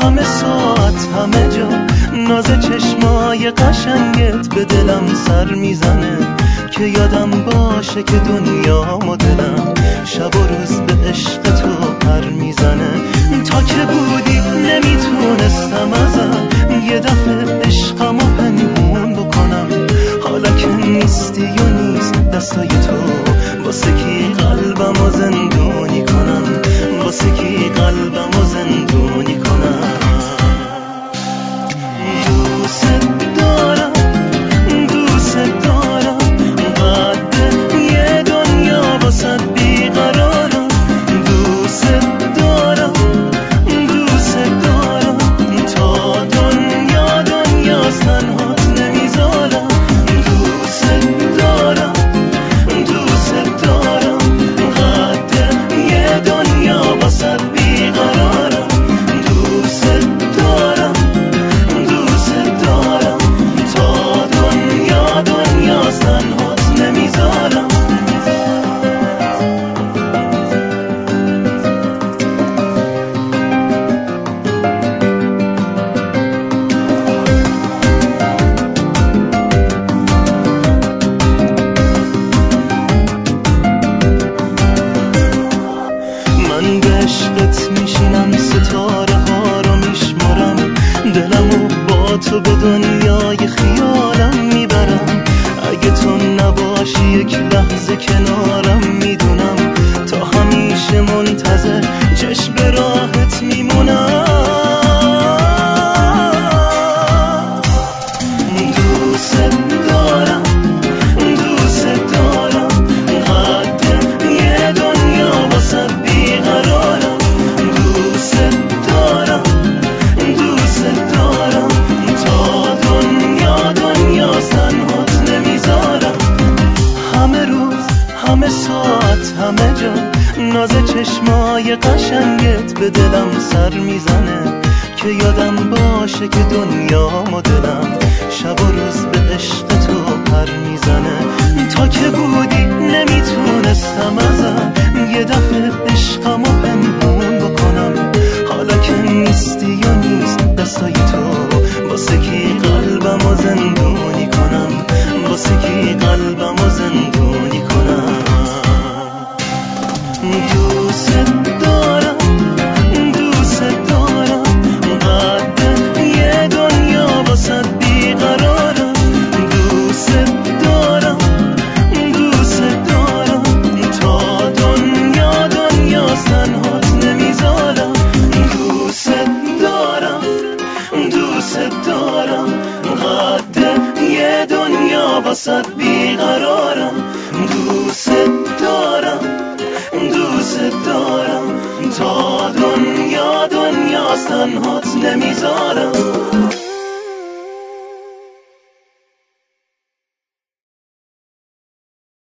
همه ساعت همه جا ناز چشمای قشنگت به دلم سر میزنه که یادم باشه که دنیا و دلم شب و روز به عشق تو پر میزنه. تا که بودی نمیتونستم ازت یه دفعه عشقم و پنهون بکنم، حالا که نیستی و نیست دستای تو، واسه کی قلبم و زندونی کنم، واسه کی قلبم و زندونی کنم. دوست دارم دوست دارم قد یه دنیا واسه بیقرارم. دوست دارم دوست دارم تا دنیا دنیاست تنهات نمیذارم. دوست دارم دوست دارم قد یه دنیا واسه بیقرارم. دوست دارم دوست دارم تا دنیا دنیاست تنهات نمیذارم. من به عشقت میشینم ستاره ها رو میشمارم، دلمو با تو به دنیای خیالم میبرم. اگه تو نباشی یک لحظه کنارم میدونم تا همیشه منتظر چشم راحت میمونم. دوست دارم دوست دارم قد یه دنیا واسه بیقرارم. دوست دارم دوست دارم تا دنیا دنیاست تنهات نمیذارم. همه روز همه ساعت همه جا ناز چشمای قشنگت به دلم سر میزنه که یادم باشه که دنیا و دلم شب و روز به عشق تو پر میزنه. تا که بودی نمیتونستم ازت یه دفعه عشقم و پنهون بکنم، حالا که نیستی و نیست دستای تو، واسه کی قلبم و زندونی کنم، واسه کی قلبم و زندونی کنم. دوست دارم دوست دارم قد یه دنیا واسه بیقرارم. دوست دارم دوست دارم تا دنیا دنیاست تنهات نمیذارم. دوست دارم دوست دارم قد یه دنیا واسه بیقرارم. دوست دارم دوست دارم تا دنیا دنیاست تنهات نمیذارم.